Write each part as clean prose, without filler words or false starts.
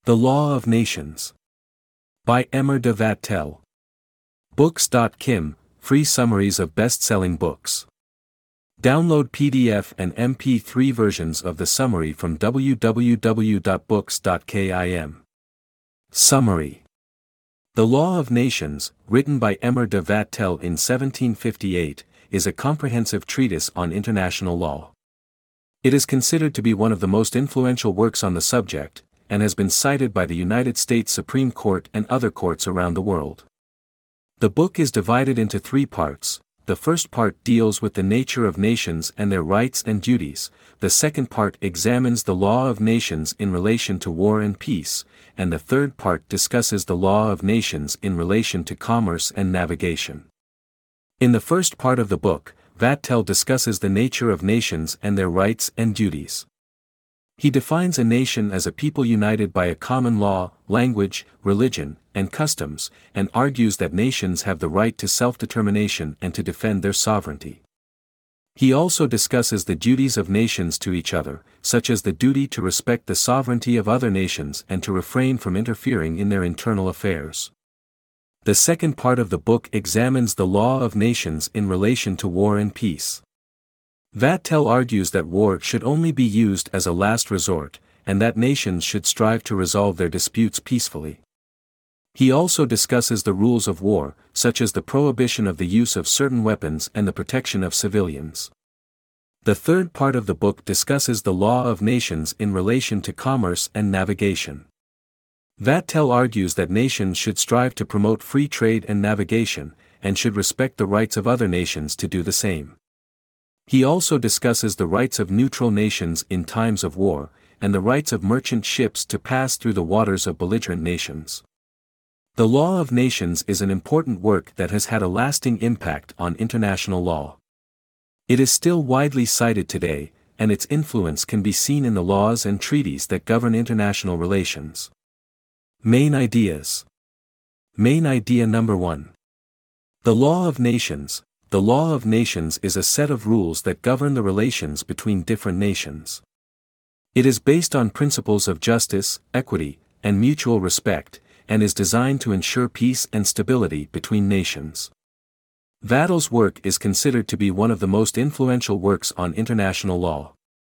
The Law of Nations. By Emer de Vattel. Books.kim, free summaries of best-selling books. Download PDF and MP3 versions of the summary from www.books.kim. Summary. The Law of Nations, written by Emer de Vattel in 1758, is a comprehensive treatise on international law. It is considered to be one of the most influential works on the subject, and has been cited by the United States Supreme Court and other courts around the world. The book is divided into three parts. The first part deals with the nature of nations and their rights and duties, the second part examines the law of nations in relation to war and peace, and the third part discusses the law of nations in relation to commerce and navigation. In the first part of the book, Vattel discusses the nature of nations and their rights and duties. He defines a nation as a people united by a common law, language, religion, and customs, and argues that nations have the right to self-determination and to defend their sovereignty. He also discusses the duties of nations to each other, such as the duty to respect the sovereignty of other nations and to refrain from interfering in their internal affairs. The second part of the book examines the law of nations in relation to war and peace. Vattel argues that war should only be used as a last resort, and that nations should strive to resolve their disputes peacefully. He also discusses the rules of war, such as the prohibition of the use of certain weapons and the protection of civilians. The third part of the book discusses the law of nations in relation to commerce and navigation. Vattel argues that nations should strive to promote free trade and navigation, and should respect the rights of other nations to do the same. He also discusses the rights of neutral nations in times of war, and the rights of merchant ships to pass through the waters of belligerent nations. The Law of Nations is an important work that has had a lasting impact on international law. It is still widely cited today, and its influence can be seen in the laws and treaties that govern international relations. Main ideas. Main idea number 1. The Law of Nations. The Law of Nations is a set of rules that govern the relations between different nations. It is based on principles of justice, equity, and mutual respect, and is designed to ensure peace and stability between nations. Vattel's work is considered to be one of the most influential works on international law.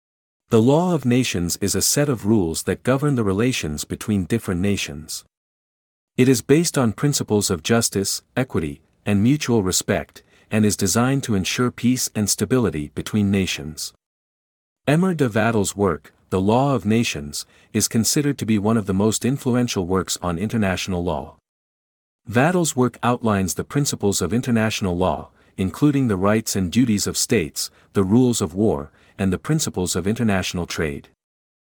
The Law of Nations is a set of rules that govern the relations between different nations. It is based on principles of justice, equity, and mutual respect, and is designed to ensure peace and stability between nations. Emer de Vattel's work, The Law of Nations, is considered to be one of the most influential works on international law. Vattel's work outlines the principles of international law, including the rights and duties of states, the rules of war, and the principles of international trade.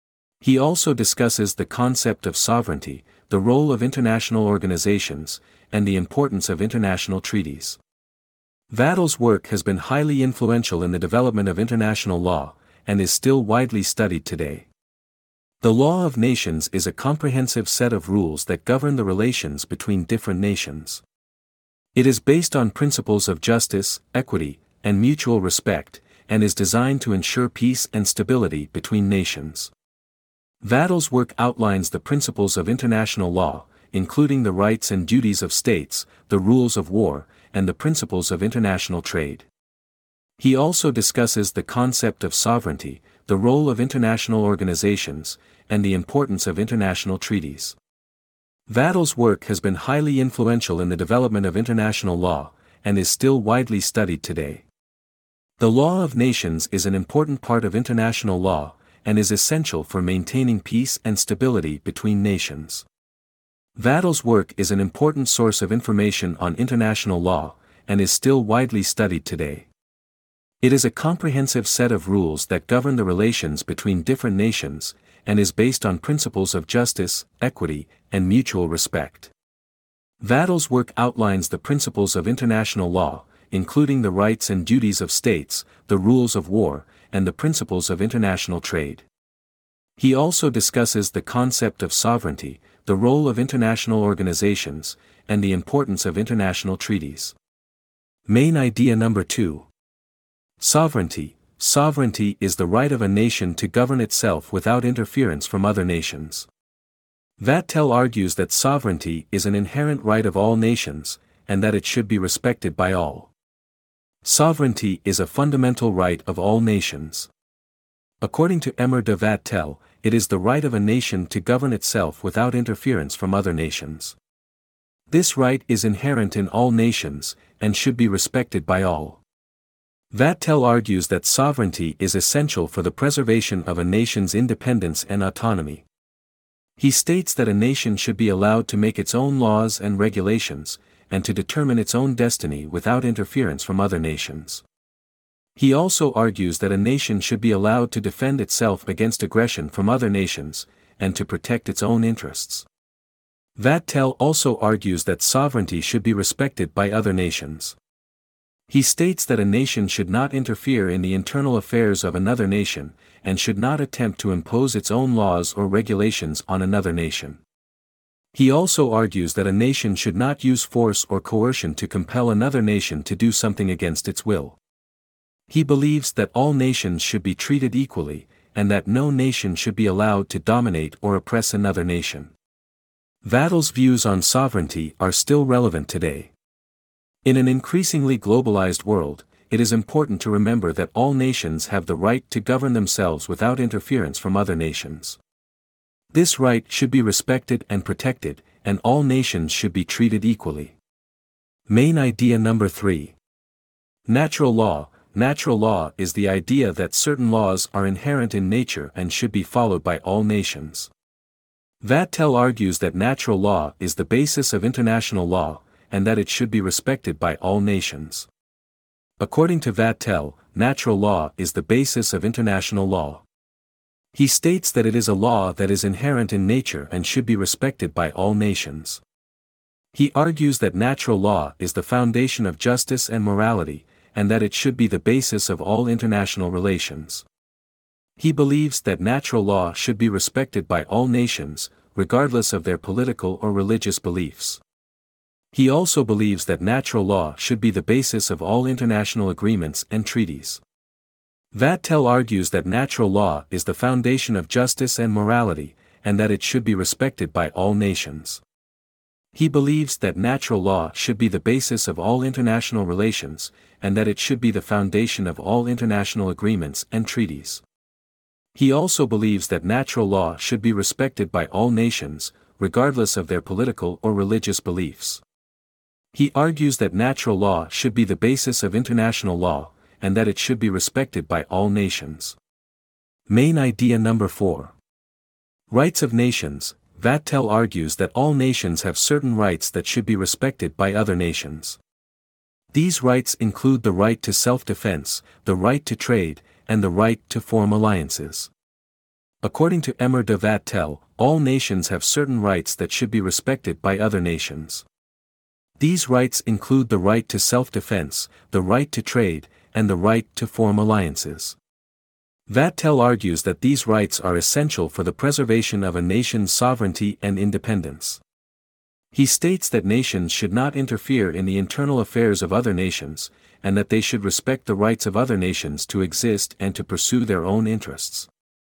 He also discusses the concept of sovereignty, the role of international organizations, and the importance of international treaties. Vattel's work has been highly influential in the development of international law, and is still widely studied today. The Law of Nations is a comprehensive set of rules that govern the relations between different nations. It is based on principles of justice, equity, and mutual respect, and is designed to ensure peace and stability between nations. Vattel's work outlines the principles of international law, including the rights and duties of states, the rules of war, and the principles of international trade. He also discusses the concept of sovereignty, the role of international organizations, and the importance of international treaties. Vattel's work has been highly influential in the development of international law, and is still widely studied today. The Law of Nations is an important part of international law, and is essential for maintaining peace and stability between nations. Vattel's work is an important source of information on international law, and is still widely studied today. It is a comprehensive set of rules that govern the relations between different nations, and is based on principles of justice, equity, and mutual respect. Vattel's work outlines the principles of international law, including the rights and duties of states, the rules of war, and the principles of international trade. He also discusses the concept of sovereignty, the role of international organizations, and the importance of international treaties. Main idea number 2. Sovereignty. Sovereignty is the right of a nation to govern itself without interference from other nations. Vattel argues that sovereignty is an inherent right of all nations, and that it should be respected by all. Sovereignty is a fundamental right of all nations. According to Emmer de Vattel, it is the right of a nation to govern itself without interference from other nations. This right is inherent in all nations, and should be respected by all. Vattel argues that sovereignty is essential for the preservation of a nation's independence and autonomy. He states that a nation should be allowed to make its own laws and regulations, and to determine its own destiny without interference from other nations. He also argues that a nation should be allowed to defend itself against aggression from other nations, and to protect its own interests. Vattel also argues that sovereignty should be respected by other nations. He states that a nation should not interfere in the internal affairs of another nation, and should not attempt to impose its own laws or regulations on another nation. He also argues that a nation should not use force or coercion to compel another nation to do something against its will. He believes that all nations should be treated equally, and that no nation should be allowed to dominate or oppress another nation. Vattel's views on sovereignty are still relevant today. In an increasingly globalized world, it is important to remember that all nations have the right to govern themselves without interference from other nations. This right should be respected and protected, and all nations should be treated equally. Main idea number 3. Natural law. Natural law is the idea that certain laws are inherent in nature and should be followed by all nations. Vattel argues that natural law is the basis of international law, and that it should be respected by all nations. According to Vattel, natural law is the basis of international law. He states that it is a law that is inherent in nature and should be respected by all nations. He argues that natural law is the foundation of justice and morality, and that it should be the basis of all international relations. He believes that natural law should be respected by all nations, regardless of their political or religious beliefs. He also believes that natural law should be the basis of all international agreements and treaties. Vattel argues that natural law is the foundation of justice and morality, and that it should be respected by all nations. He believes that natural law should be the basis of all international relations, and that it should be the foundation of all international agreements and treaties. He also believes that natural law should be respected by all nations, regardless of their political or religious beliefs. He argues that natural law should be the basis of international law, and that it should be respected by all nations. Main idea number 4. Rights of nations. Vattel argues that all nations have certain rights that should be respected by other nations. These rights include the right to self-defense, the right to trade, and the right to form alliances. According to Emmer de Vattel, all nations have certain rights that should be respected by other nations. These rights include the right to self-defense, the right to trade, and the right to form alliances. Vattel argues that these rights are essential for the preservation of a nation's sovereignty and independence. He states that nations should not interfere in the internal affairs of other nations, and that they should respect the rights of other nations to exist and to pursue their own interests.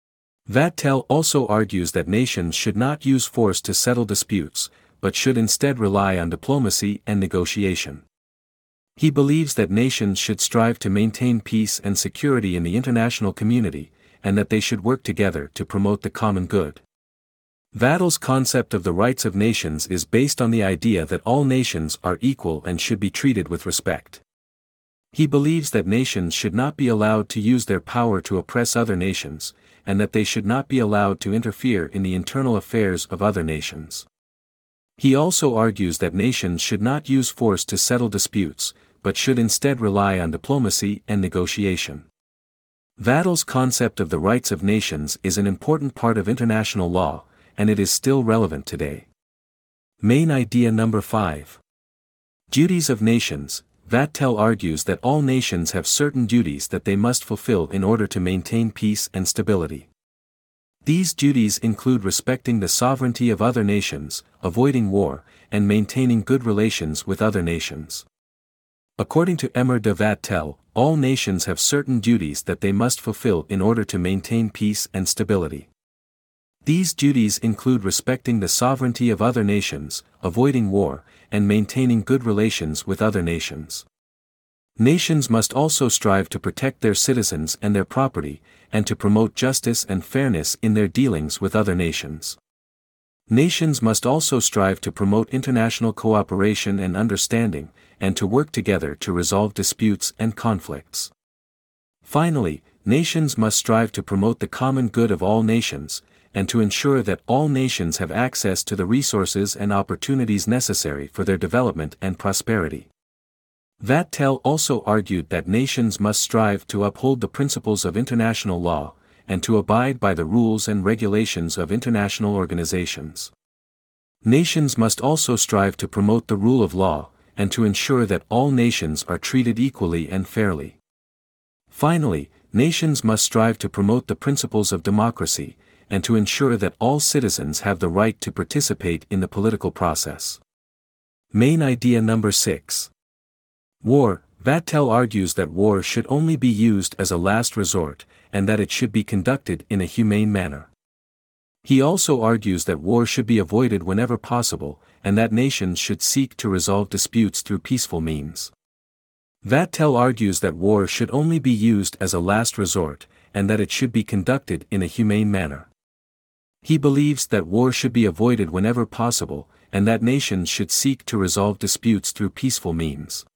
Vattel also argues that nations should not use force to settle disputes, but should instead rely on diplomacy and negotiation. He believes that nations should strive to maintain peace and security in the international community, and that they should work together to promote the common good. Vattel's concept of the rights of nations is based on the idea that all nations are equal and should be treated with respect. He believes that nations should not be allowed to use their power to oppress other nations, and that they should not be allowed to interfere in the internal affairs of other nations. He also argues that nations should not use force to settle disputes, but should instead rely on diplomacy and negotiation. Vattel's concept of the rights of nations is an important part of international law, and it is still relevant today. Main idea number 5. Duties of nations. Vattel argues that all nations have certain duties that they must fulfill in order to maintain peace and stability. These duties include respecting the sovereignty of other nations, avoiding war, and maintaining good relations with other nations. According to Emmer de Vattel, all nations have certain duties that they must fulfill in order to maintain peace and stability. These duties include respecting the sovereignty of other nations, avoiding war, and maintaining good relations with other nations. Nations must also strive to protect their citizens and their property, and to promote justice and fairness in their dealings with other nations. Nations must also strive to promote international cooperation and understanding, and to work together to resolve disputes and conflicts. Finally, nations must strive to promote the common good of all nations, and to ensure that all nations have access to the resources and opportunities necessary for their development and prosperity. Vattel also argued that nations must strive to uphold the principles of international law, and to abide by the rules and regulations of international organizations. Nations must also strive to promote the rule of law, and to ensure that all nations are treated equally and fairly. Finally, nations must strive to promote the principles of democracy, and to ensure that all citizens have the right to participate in the political process. Main idea number 6. War. Vattel argues that war should only be used as a last resort, and that it should be conducted in a humane manner. He also argues that war should be avoided whenever possible, and that nations should seek to resolve disputes through peaceful means. Vattel argues that war should only be used as a last resort, and that it should be conducted in a humane manner. He believes that war should be avoided whenever possible, and that nations should seek to resolve disputes through peaceful means.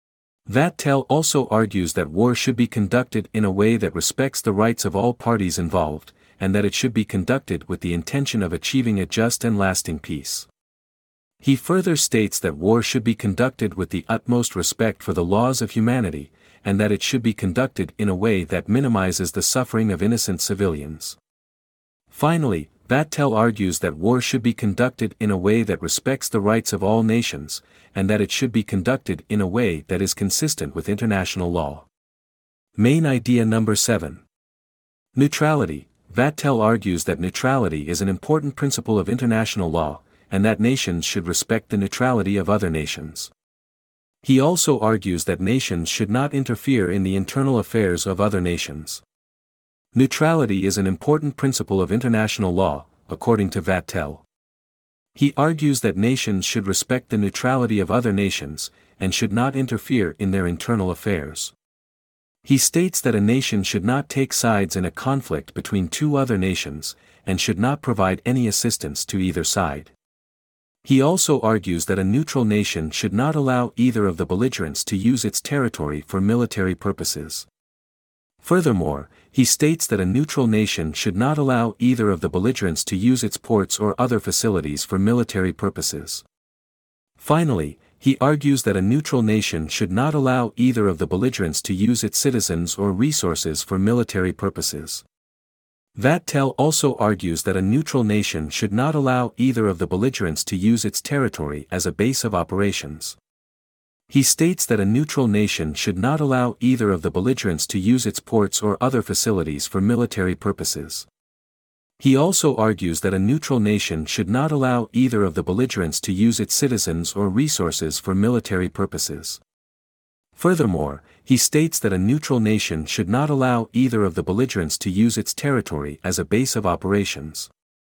Vattel also argues that war should be conducted in a way that respects the rights of all parties involved, and that it should be conducted with the intention of achieving a just and lasting peace. He further states that war should be conducted with the utmost respect for the laws of humanity, and that it should be conducted in a way that minimizes the suffering of innocent civilians. Finally, Vattel argues that war should be conducted in a way that respects the rights of all nations, and that it should be conducted in a way that is consistent with international law. Main idea number 7. Neutrality. Vattel argues that neutrality is an important principle of international law, and that nations should respect the neutrality of other nations. He also argues that nations should not interfere in the internal affairs of other nations. Neutrality is an important principle of international law, according to Vattel. He argues that nations should respect the neutrality of other nations, and should not interfere in their internal affairs. He states that a nation should not take sides in a conflict between two other nations, and should not provide any assistance to either side. He also argues that a neutral nation should not allow either of the belligerents to use its territory for military purposes. Furthermore, he states that a neutral nation should not allow either of the belligerents to use its ports or other facilities for military purposes. Finally, he argues that a neutral nation should not allow either of the belligerents to use its citizens or resources for military purposes. Vattel also argues that a neutral nation should not allow either of the belligerents to use its territory as a base of operations. He states that a neutral nation should not allow either of the belligerents to use its ports or other facilities for military purposes. He also argues that a neutral nation should not allow either of the belligerents to use its citizens or resources for military purposes. Furthermore, he states that a neutral nation should not allow either of the belligerents to use its territory as a base of operations.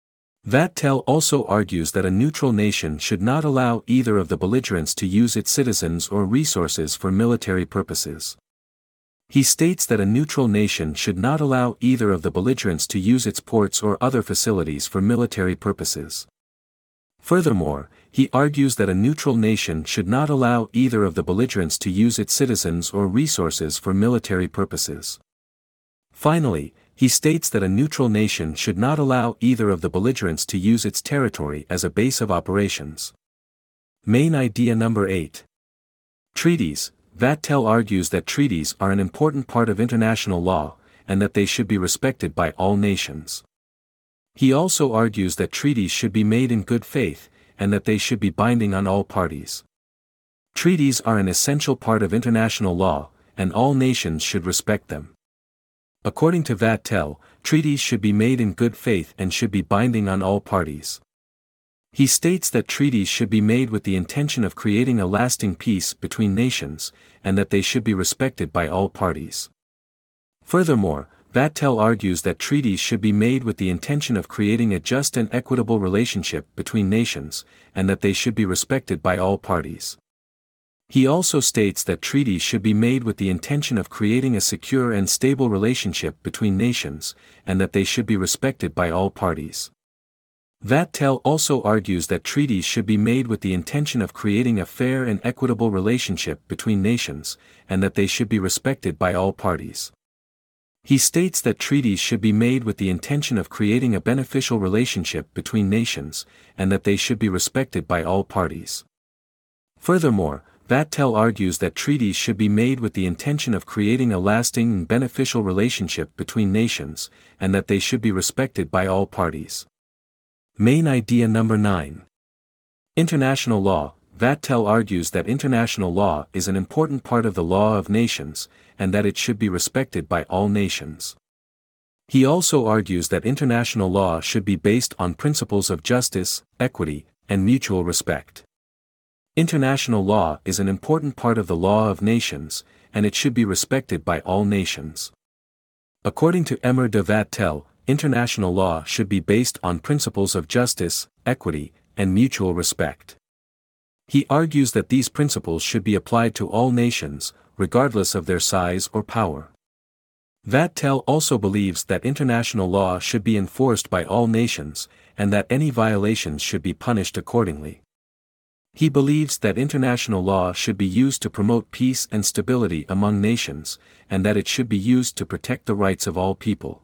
Vattel also argues that a neutral nation should not allow either of the belligerents to use its citizens or resources for military purposes. He states that a neutral nation should not allow either of the belligerents to use its ports or other facilities for military purposes. Furthermore, he argues that a neutral nation should not allow either of the belligerents to use its citizens or resources for military purposes. Finally, he states that a neutral nation should not allow either of the belligerents to use its territory as a base of operations. Main idea number 8. Treaties. Vattel argues that treaties are an important part of international law, and that they should be respected by all nations. He also argues that treaties should be made in good faith, and that they should be binding on all parties. Treaties are an essential part of international law, and all nations should respect them. According to Vattel, treaties should be made in good faith and should be binding on all parties. He states that treaties should be made with the intention of creating a lasting peace between nations, and that they should be respected by all parties. Furthermore, Vattel argues that treaties should be made with the intention of creating a just and equitable relationship between nations, and that they should be respected by all parties. He also states that treaties should be made with the intention of creating a secure and stable relationship between nations, and that they should be respected by all parties. Vattel also argues that treaties should be made with the intention of creating a fair and equitable relationship between nations, and that they should be respected by all parties. He states that treaties should be made with the intention of creating a beneficial relationship between nations, and that they should be respected by all parties. Furthermore, Vattel argues that treaties should be made with the intention of creating a lasting and beneficial relationship between nations, and that they should be respected by all parties. Main idea number 9. International law. Vattel argues that international law is an important part of the law of nations, and that it should be respected by all nations. He also argues that international law should be based on principles of justice, equity, and mutual respect. International law is an important part of the law of nations, and it should be respected by all nations. According to Emer de Vattel, international law should be based on principles of justice, equity, and mutual respect. He argues that these principles should be applied to all nations, regardless of their size or power. Vattel also believes that international law should be enforced by all nations, and that any violations should be punished accordingly. He believes that international law should be used to promote peace and stability among nations, and that it should be used to protect the rights of all people.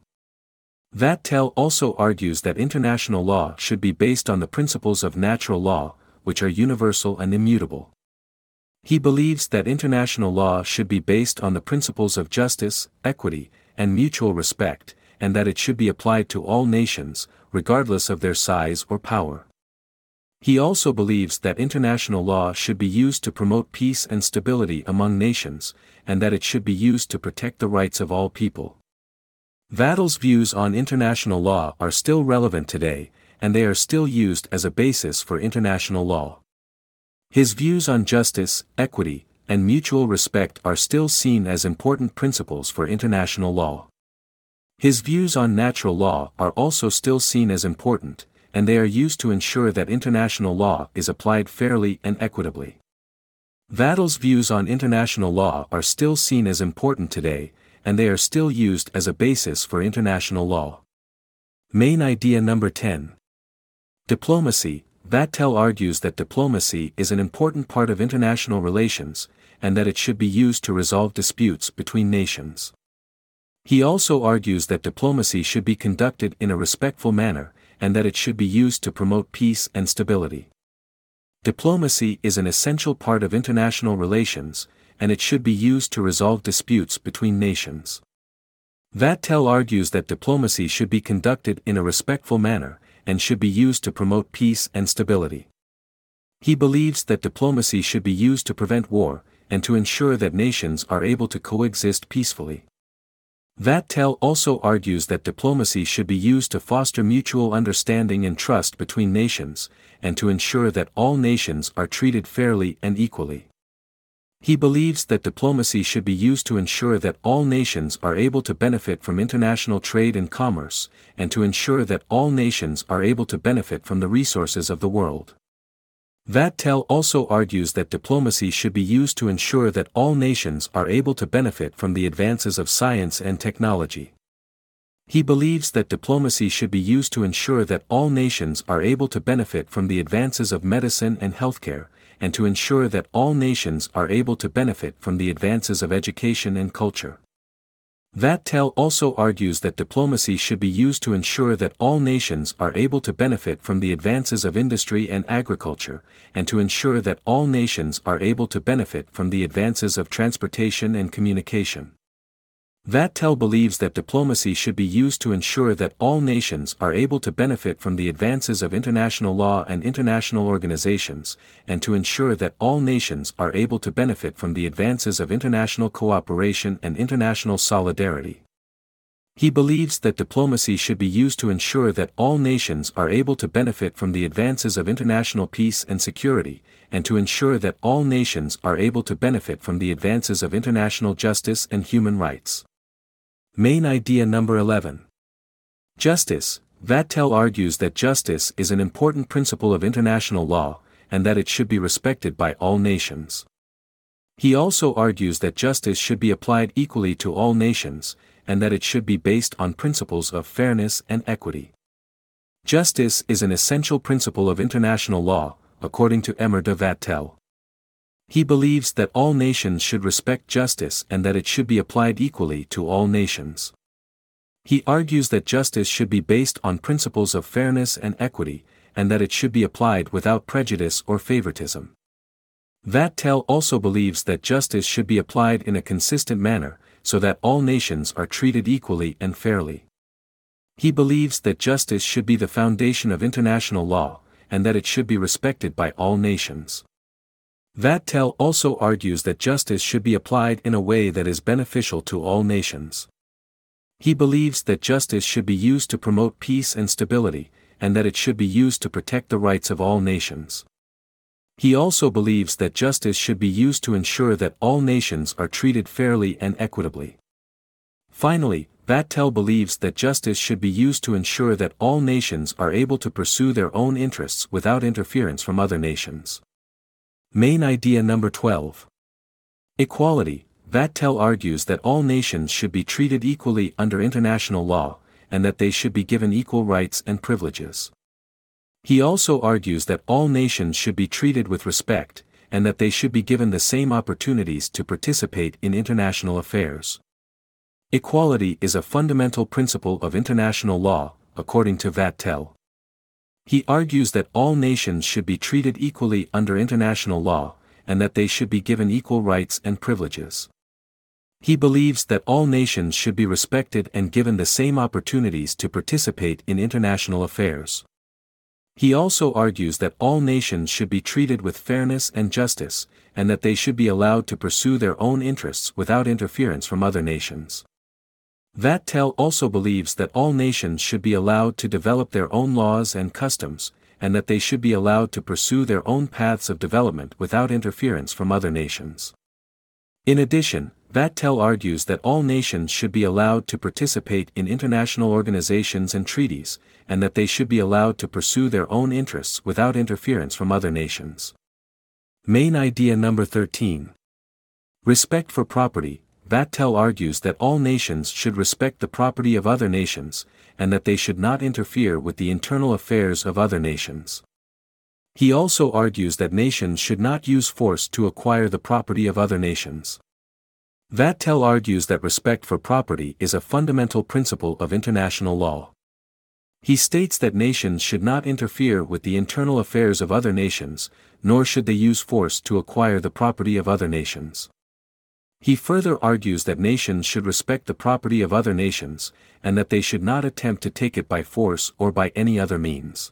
Vattel also argues that international law should be based on the principles of natural law, which are universal and immutable. He believes that international law should be based on the principles of justice, equity, and mutual respect, and that it should be applied to all nations, regardless of their size or power. He also believes that international law should be used to promote peace and stability among nations, and that it should be used to protect the rights of all people. Vattel's views on international law are still relevant today, and they are still used as a basis for international law. His views on justice, equity, and mutual respect are still seen as important principles for international law. His views on natural law are also still seen as important, and they are used to ensure that international law is applied fairly and equitably. Vattel's views on international law are still seen as important today, and they are still used as a basis for international law. Main idea number 10. Diplomacy. Vattel argues that diplomacy is an important part of international relations, and that it should be used to resolve disputes between nations. He also argues that diplomacy should be conducted in a respectful manner, and that it should be used to promote peace and stability. Diplomacy is an essential part of international relations, and it should be used to resolve disputes between nations. Vattel argues that diplomacy should be conducted in a respectful manner, and should be used to promote peace and stability. He believes that diplomacy should be used to prevent war, and to ensure that nations are able to coexist peacefully. Vattel also argues that diplomacy should be used to foster mutual understanding and trust between nations, and to ensure that all nations are treated fairly and equally. He believes that diplomacy should be used to ensure that all nations are able to benefit from international trade and commerce, and to ensure that all nations are able to benefit from the resources of the world. Vattel also argues that diplomacy should be used to ensure that all nations are able to benefit from the advances of science and technology. He believes that diplomacy should be used to ensure that all nations are able to benefit from the advances of medicine and healthcare, and to ensure that all nations are able to benefit from the advances of education and culture. Vattel also argues that diplomacy should be used to ensure that all nations are able to benefit from the advances of industry and agriculture, and to ensure that all nations are able to benefit from the advances of transportation and communication. Vattel believes that diplomacy should be used to ensure that all nations are able to benefit from the advances of international law and international organizations, and to ensure that all nations are able to benefit from the advances of international cooperation and international solidarity. He believes that diplomacy should be used to ensure that all nations are able to benefit from the advances of international peace and security, and to ensure that all nations are able to benefit from the advances of international justice and human rights. Main idea number 11. Justice. Vattel argues that justice is an important principle of international law, and that it should be respected by all nations. He also argues that justice should be applied equally to all nations, and that it should be based on principles of fairness and equity. Justice is an essential principle of international law, according to Emmer de Vattel. He believes that all nations should respect justice and that it should be applied equally to all nations. He argues that justice should be based on principles of fairness and equity, and that it should be applied without prejudice or favoritism. Vattel also believes that justice should be applied in a consistent manner, so that all nations are treated equally and fairly. He believes that justice should be the foundation of international law, and that it should be respected by all nations. Vattel also argues that justice should be applied in a way that is beneficial to all nations. He believes that justice should be used to promote peace and stability, and that it should be used to protect the rights of all nations. He also believes that justice should be used to ensure that all nations are treated fairly and equitably. Finally, Vattel believes that justice should be used to ensure that all nations are able to pursue their own interests without interference from other nations. Main idea number 12. Equality. Vattel argues that all nations should be treated equally under international law, and that they should be given equal rights and privileges. He also argues that all nations should be treated with respect, and that they should be given the same opportunities to participate in international affairs. Equality is a fundamental principle of international law, according to Vattel. He argues that all nations should be treated equally under international law, and that they should be given equal rights and privileges. He believes that all nations should be respected and given the same opportunities to participate in international affairs. He also argues that all nations should be treated with fairness and justice, and that they should be allowed to pursue their own interests without interference from other nations. Vattel also believes that all nations should be allowed to develop their own laws and customs, and that they should be allowed to pursue their own paths of development without interference from other nations. In addition, Vattel argues that all nations should be allowed to participate in international organizations and treaties, and that they should be allowed to pursue their own interests without interference from other nations. Main idea number 13. Respect for property. Vattel argues that all nations should respect the property of other nations, and that they should not interfere with the internal affairs of other nations. He also argues that nations should not use force to acquire the property of other nations. Vattel argues that respect for property is a fundamental principle of international law. He states that nations should not interfere with the internal affairs of other nations, nor should they use force to acquire the property of other nations. He further argues that nations should respect the property of other nations, and that they should not attempt to take it by force or by any other means.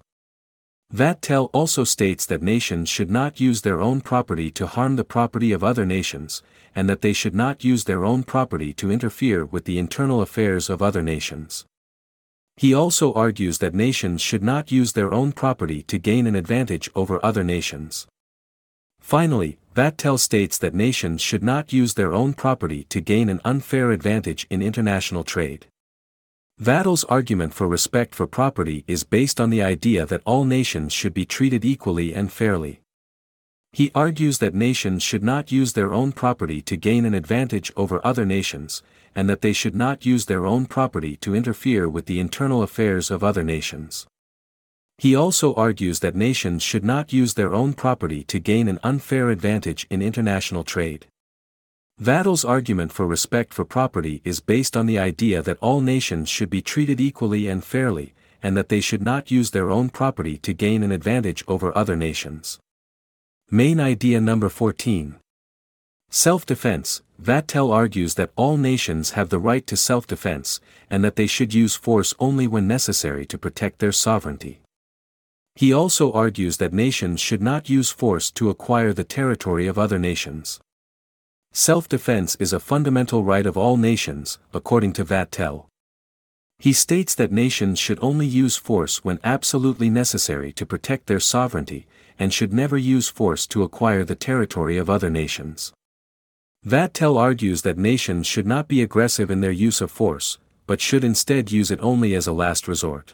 Vattel also states that nations should not use their own property to harm the property of other nations, and that they should not use their own property to interfere with the internal affairs of other nations. He also argues that nations should not use their own property to gain an advantage over other nations. Finally, Vattel states that nations should not use their own property to gain an unfair advantage in international trade. Vattel's argument for respect for property is based on the idea that all nations should be treated equally and fairly. He argues that nations should not use their own property to gain an advantage over other nations, and that they should not use their own property to interfere with the internal affairs of other nations. He also argues that nations should not use their own property to gain an unfair advantage in international trade. Vattel's argument for respect for property is based on the idea that all nations should be treated equally and fairly, and that they should not use their own property to gain an advantage over other nations. Main idea number 14. Self-defense. Vattel argues that all nations have the right to self-defense, and that they should use force only when necessary to protect their sovereignty. He also argues that nations should not use force to acquire the territory of other nations. Self-defense is a fundamental right of all nations, according to Vattel. He states that nations should only use force when absolutely necessary to protect their sovereignty, and should never use force to acquire the territory of other nations. Vattel argues that nations should not be aggressive in their use of force, but should instead use it only as a last resort.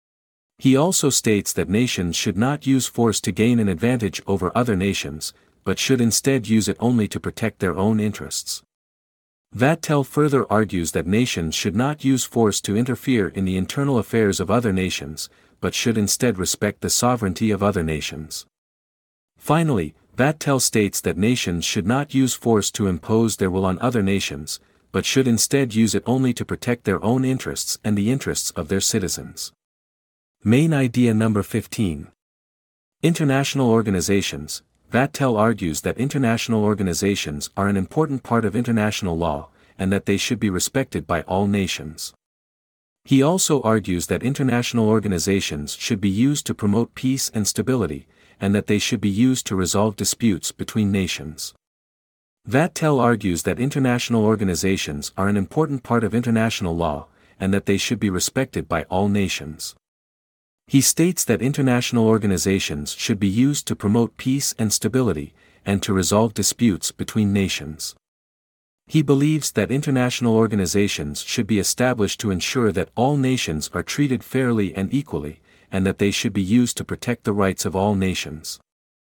He also states that nations should not use force to gain an advantage over other nations, but should instead use it only to protect their own interests. Vattel further argues that nations should not use force to interfere in the internal affairs of other nations, but should instead respect the sovereignty of other nations. Finally, Vattel states that nations should not use force to impose their will on other nations, but should instead use it only to protect their own interests and the interests of their citizens. Main idea number 15. International organizations. Vattel argues that international organizations are an important part of international law, and that they should be respected by all nations. He also argues that international organizations should be used to promote peace and stability, and that they should be used to resolve disputes between nations. Vattel argues that international organizations are an important part of international law, and that they should be respected by all nations. He states that international organizations should be used to promote peace and stability, and to resolve disputes between nations. He believes that international organizations should be established to ensure that all nations are treated fairly and equally, and that they should be used to protect the rights of all nations.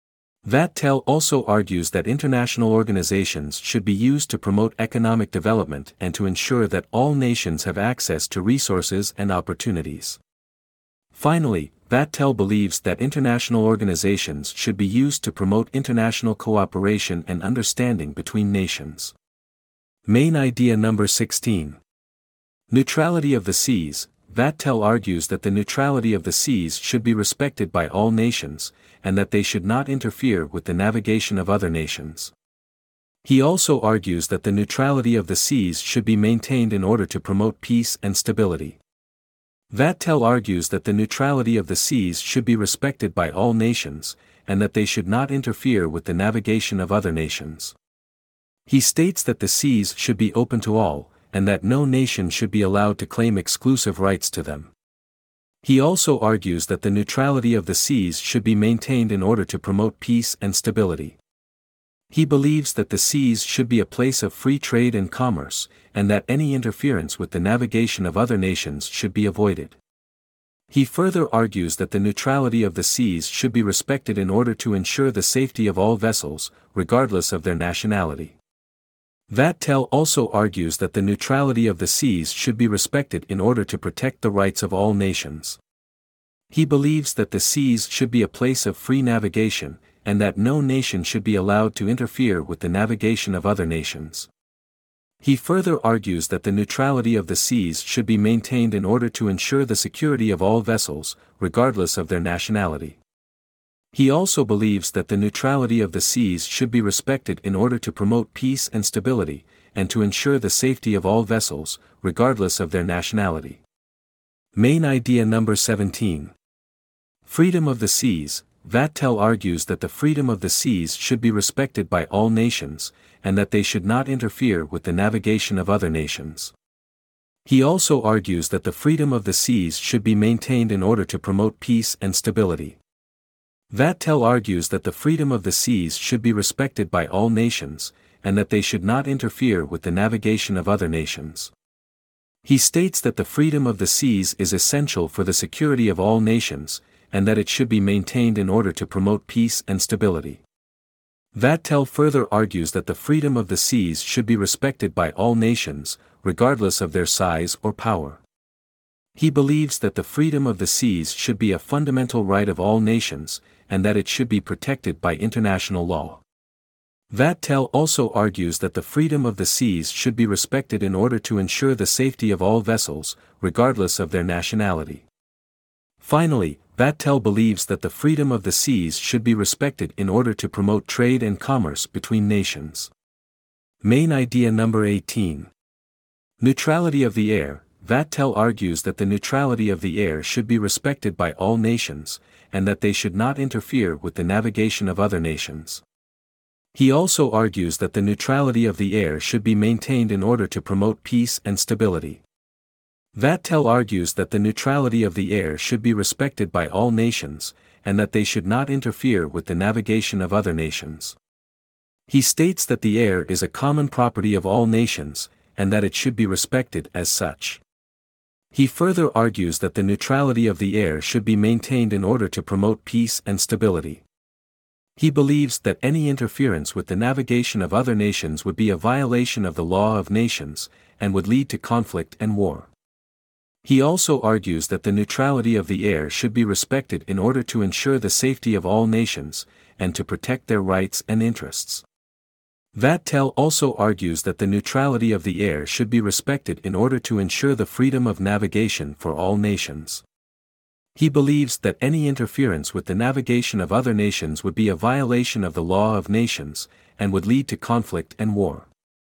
Vattel also argues that international organizations should be used to promote economic development and to ensure that all nations have access to resources and opportunities. Finally, Vattel believes that international organizations should be used to promote international cooperation and understanding between nations. Main idea number 16. Neutrality of the seas. Vattel argues that the neutrality of the seas should be respected by all nations, and that they should not interfere with the navigation of other nations. He also argues that the neutrality of the seas should be maintained in order to promote peace and stability. Vattel argues that the neutrality of the seas should be respected by all nations, and that they should not interfere with the navigation of other nations. He states that the seas should be open to all, and that no nation should be allowed to claim exclusive rights to them. He also argues that the neutrality of the seas should be maintained in order to promote peace and stability. He believes that the seas should be a place of free trade and commerce, and that any interference with the navigation of other nations should be avoided. He further argues that the neutrality of the seas should be respected in order to ensure the safety of all vessels, regardless of their nationality. Vattel also argues that the neutrality of the seas should be respected in order to protect the rights of all nations. He believes that the seas should be a place of free navigation, and that no nation should be allowed to interfere with the navigation of other nations. He further argues that the neutrality of the seas should be maintained in order to ensure the security of all vessels, regardless of their nationality. He also believes that the neutrality of the seas should be respected in order to promote peace and stability, and to ensure the safety of all vessels, regardless of their nationality. Main idea number 17. Freedom of the seas. Vattel argues that the freedom of the seas should be respected by all nations, and that they should not interfere with the navigation of other nations. He also argues that the freedom of the seas should be maintained in order to promote peace and stability. Vattel argues that the freedom of the seas should be respected by all nations, and that they should not interfere with the navigation of other nations. He states that the freedom of the seas is essential for the security of all nations, and that it should be maintained in order to promote peace and stability. Vattel further argues that the freedom of the seas should be respected by all nations, regardless of their size or power. He believes that the freedom of the seas should be a fundamental right of all nations, and that it should be protected by international law. Vattel also argues that the freedom of the seas should be respected in order to ensure the safety of all vessels, regardless of their nationality. Finally, Vattel believes that the freedom of the seas should be respected in order to promote trade and commerce between nations. Main idea number 18. Neutrality of the air. Vattel argues that the neutrality of the air should be respected by all nations, and that they should not interfere with the navigation of other nations. He also argues that the neutrality of the air should be maintained in order to promote peace and stability. Vattel argues that the neutrality of the air should be respected by all nations, and that they should not interfere with the navigation of other nations. He states that the air is a common property of all nations, and that it should be respected as such. He further argues that the neutrality of the air should be maintained in order to promote peace and stability. He believes that any interference with the navigation of other nations would be a violation of the law of nations, and would lead to conflict and war. He also argues that the neutrality of the air should be respected in order to ensure the safety of all nations, and to protect their rights and interests. Vattel also argues that the neutrality of the air should be respected in order to ensure the freedom of navigation for all nations. He believes that any interference with the navigation of other nations would be a violation of the law of nations, and would lead to conflict and war.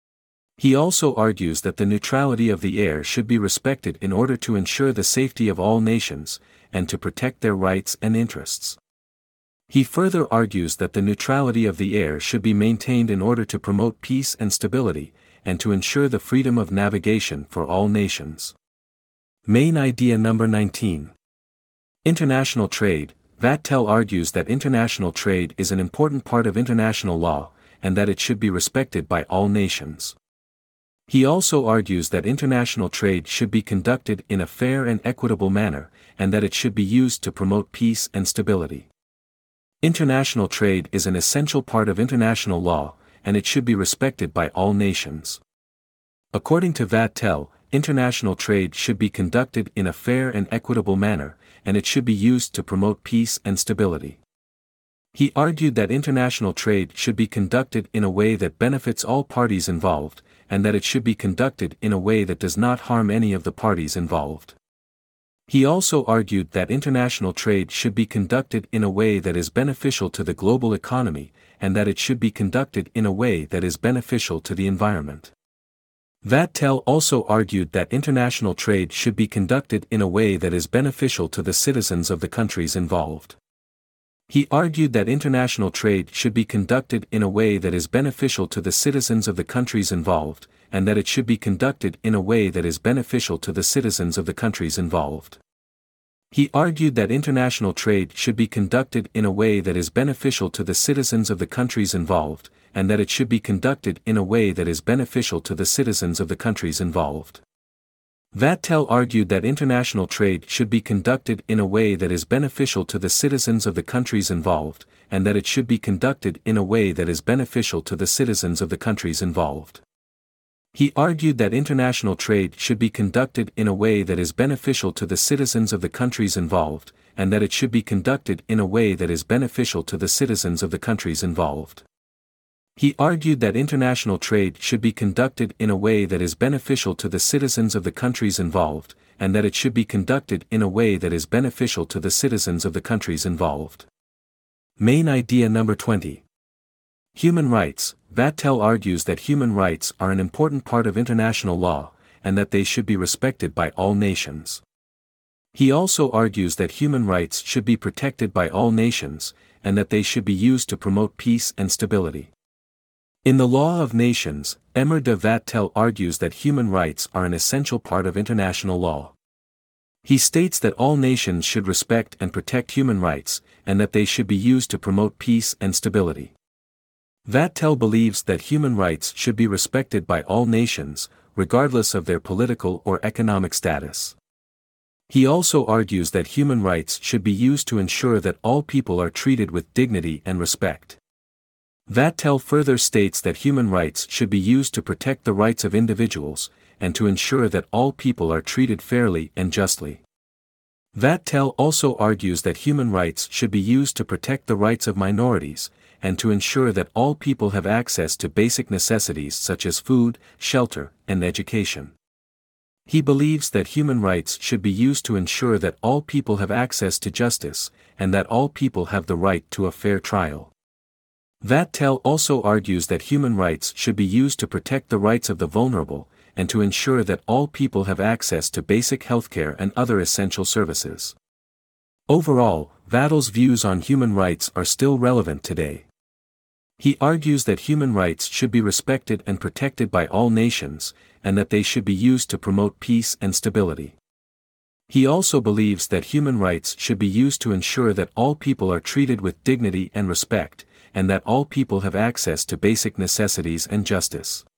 He also argues that the neutrality of the air should be respected in order to ensure the safety of all nations, and to protect their rights and interests. He further argues that the neutrality of the air should be maintained in order to promote peace and stability, and to ensure the freedom of navigation for all nations. Main idea number 19. International trade. Vattel argues that international trade is an important part of international law, and that it should be respected by all nations. He also argues that international trade should be conducted in a fair and equitable manner, and that it should be used to promote peace and stability. International trade is an essential part of international law, and it should be respected by all nations. According to Vattel, international trade should be conducted in a fair and equitable manner, and it should be used to promote peace and stability. He argued that international trade should be conducted in a way that benefits all parties involved, and that it should be conducted in a way that does not harm any of the parties involved. He also argued that international trade should be conducted in a way that is beneficial to the global economy, and that it should be conducted in a way that is beneficial to the environment. Vattel also argued that international trade should be conducted in a way that is beneficial to the citizens of the countries involved. He argued that international trade should be conducted in a way that is beneficial to the citizens of the countries involved, and that it should be conducted in a way that is beneficial to the citizens of the countries involved. He argued that international trade should be conducted in a way that is beneficial to the citizens of the countries involved, and that it should be conducted in a way that is beneficial to the citizens of the countries involved. Vattel argued that international trade should be conducted in a way that is beneficial to the citizens of the countries involved, and that it should be conducted in a way that is beneficial to the citizens of the countries involved. He argued that international trade should be conducted in a way that is beneficial to the citizens of the countries involved, and that it should be conducted in a way that is beneficial to the citizens of the countries involved. He argued that international trade should be conducted in a way that is beneficial to the citizens of the countries involved, and that it should be conducted in a way that is beneficial to the citizens of the countries involved. Main idea number 20. Human rights. Vattel argues that human rights are an important part of international law, and that they should be respected by all nations. He also argues that human rights should be protected by all nations, and that they should be used to promote peace and stability. In the Law of Nations, Emmer de Vattel argues that human rights are an essential part of international law. He states that all nations should respect and protect human rights, and that they should be used to promote peace and stability. Vattel believes that human rights should be respected by all nations, regardless of their political or economic status. He also argues that human rights should be used to ensure that all people are treated with dignity and respect. Vattel further states that human rights should be used to protect the rights of individuals, and to ensure that all people are treated fairly and justly. Vattel also argues that human rights should be used to protect the rights of minorities, and to ensure that all people have access to basic necessities such as food, shelter, and education. He believes that human rights should be used to ensure that all people have access to justice, and that all people have the right to a fair trial. Vattel also argues that human rights should be used to protect the rights of the vulnerable, and to ensure that all people have access to basic healthcare and other essential services. Overall, Vattel's views on human rights are still relevant today. He argues that human rights should be respected and protected by all nations, and that they should be used to promote peace and stability. He also believes that human rights should be used to ensure that all people are treated with dignity and respect, and that all people have access to basic necessities and justice.